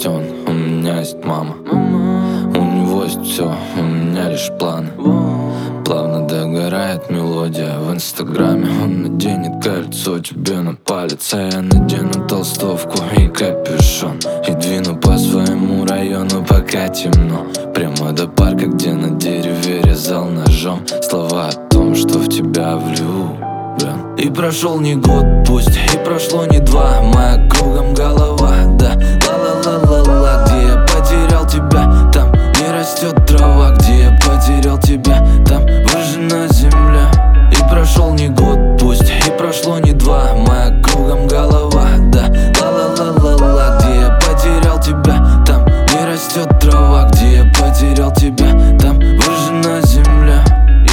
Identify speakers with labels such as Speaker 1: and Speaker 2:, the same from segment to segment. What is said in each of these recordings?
Speaker 1: есть он, у меня есть мама. У него есть все, у меня лишь планы. Плавно догорает мелодия в инстаграме. Он наденет кольцо тебе на палец, а я надену толстовку и капюшон и двину по своему району, пока темно, прямо до парка, где на дереве резал ножом слова о том, что в тебя влюблен. И прошел не год, пусть, и прошло не два, моя кругом голова, да, ла-ла-ла-ла-ла. Где я потерял тебя, там не растет трава. Где я потерял тебя, там выжжена земля. И прошел не год, пусть, и прошло не два, моя кругом голова, да, ла-ла-ла-ла-ла. Где я потерял тебя, там не растет трава. Где я потерял тебя, там выжжена земля.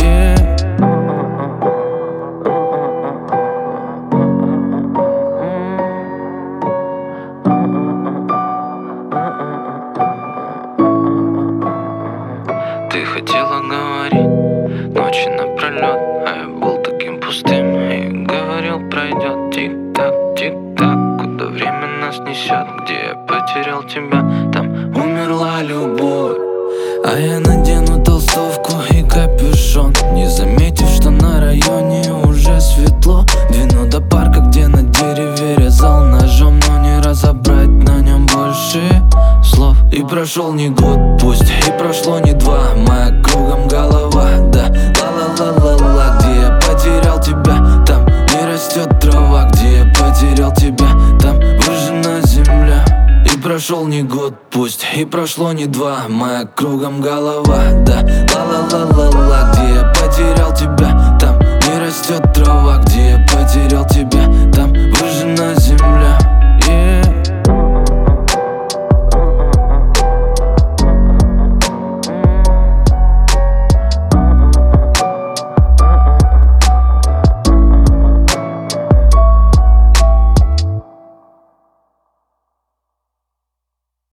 Speaker 2: Ты хотела говорить ночи напролет, а я был таким пустым и говорил, пройдет тик-так, тик-так. Куда время нас несет, где я потерял тебя, там умерла любовь.
Speaker 1: А я надену толстовку и капюшон, не заметив, что на районе уже светло. Двину до парка, где на дереве резал ножом, но не разобрать на нем больше слов. И прошел не год, пусть, и прошло не два, моя кругом голова, да, ла-ла-ла-ла-ла. Где я потерял тебя, там не растет трава. Где я потерял тебя, там выжжена земля. И прошел не год, пусть, и прошло не два, моя кругом голова, да, ла-ла-ла-ла-ла. Где я потерял тебя,